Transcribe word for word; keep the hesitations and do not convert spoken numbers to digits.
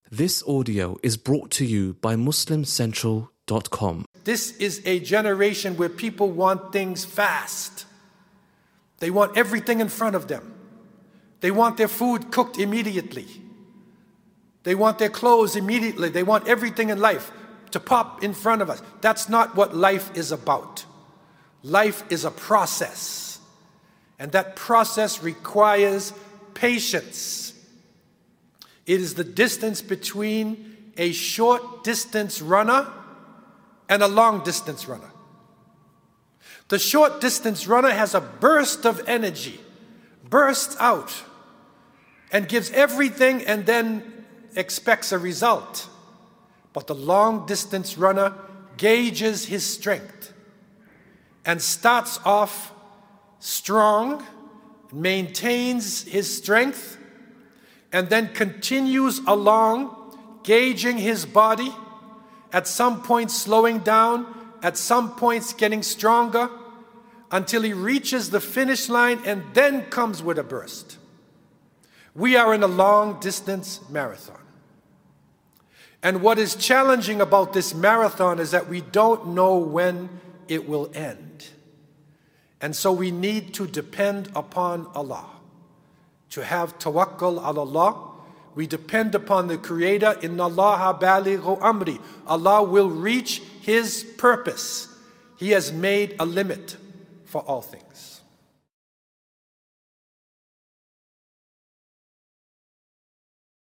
This audio is brought to you by Muslim Central dot com. This is a generation where people want things fast. They want everything in front of them. They want their food cooked immediately. They want their clothes immediately. They want everything in life to pop in front of us. That's not what life is about. Life is a process. And that process requires patience. It is the distance between a short distance runner and a long distance runner. The short distance runner has a burst of energy, bursts out, and gives everything and then expects a result. But the long distance runner gauges his strength and starts off strong, maintains his strength, and then continues along, gauging his body, at some point slowing down, at some points getting stronger, until he reaches the finish line and then comes with a burst. We are in a long distance marathon. And what is challenging about this marathon is that we don't know when it will end. And so we need to depend upon Allah. To have tawakkul ala Allah, we depend upon the Creator. Inna Allaha balighu amri. Allah will reach His purpose. He has made a limit for all things.